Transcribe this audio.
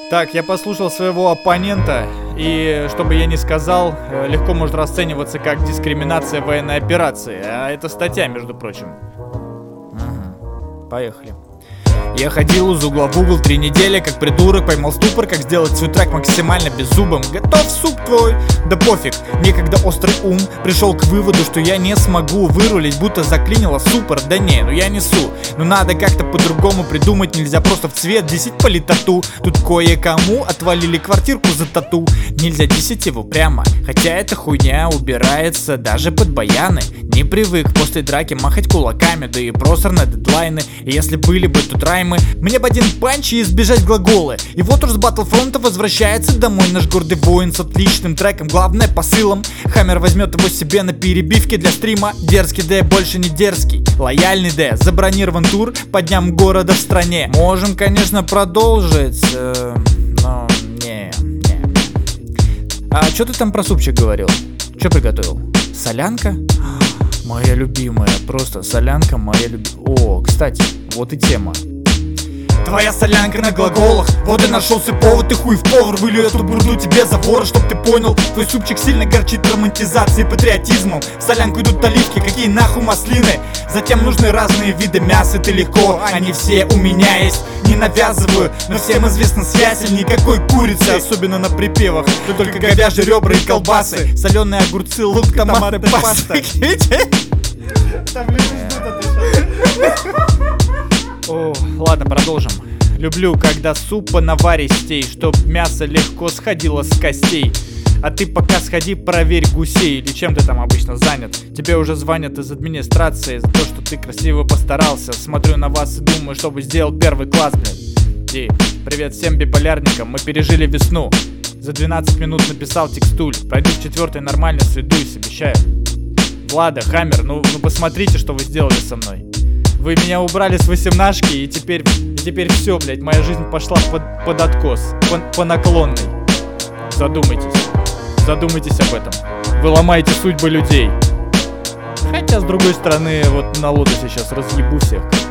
Так, я послушал своего оппонента, и, чтобы я не сказал, легко может расцениваться как дискриминация военной операции. А это статья, между прочим. Поехали. Я ходил из угла в угол 3 недели, как придурок, поймал ступор, как сделать свой трек максимально беззубым. Готов суп твой? Да пофиг, мне когда острый ум пришел к выводу, что я не смогу вырулить, будто заклинило супер. Да не, ну я несу, но надо как-то по-другому придумать, нельзя просто в цвет 10 полить тату. Тут кое-кому отвалили квартирку за тату. Нельзя 10 его прямо, хотя эта хуйня убирается даже под баяны. Не привык после драки махать кулаками, да и просор на дедлайны. И если были бы тут раймы, мне бы один панч и избежать глаголы. И вот уж с батлфронта возвращается домой наш гордый воин с отличным треком, главное посылом. Хаммер возьмет его себе на перебивке для стрима. Дерзкий Д больше не дерзкий, лояльный Д. Забронирован тур по дням города в стране. Можем, конечно, продолжить, но не. А что ты там про супчик говорил? Что приготовил? Солянка? Моя любимая, просто солянка моя любимая. О, кстати, вот и тема. Твоя солянка на глаголах, вот и нашелся повод, ты хуй в повар. Вылью эту бурду тебе за ворот, чтоб ты понял. Твой супчик сильно горчит романтизацией, патриотизмом. В солянку идут оливки, какие нахуй маслины. Затем нужны разные виды мяса, ты легко, они все у меня есть. Не навязываю, но всем известна связь, никакой курицы, особенно на припевах. То только говяжьи ребра и колбасы, соленые огурцы, лук, томаты, паста. О, ладно, продолжим. Люблю, когда супа наваристей, чтоб мясо легко сходило с костей. А ты пока сходи, проверь гусей. Или чем ты там обычно занят? Тебе уже звонят из администрации за то, что ты красиво постарался. Смотрю на вас и думаю, что вы сделал первый класс, блин. И привет всем биполярникам, мы пережили весну. За 12 минут написал текстуль. Пройду в 4-й нормально, сведусь, обещаю. Влада, Хаммер, ну посмотрите, что вы сделали со мной. Вы меня убрали с 18-шки, и теперь все, блядь, моя жизнь пошла под откос, по наклонной. Задумайтесь об этом. Вы ломаете судьбы людей. Хотя, с другой стороны, вот на лоду сейчас разъебу всех.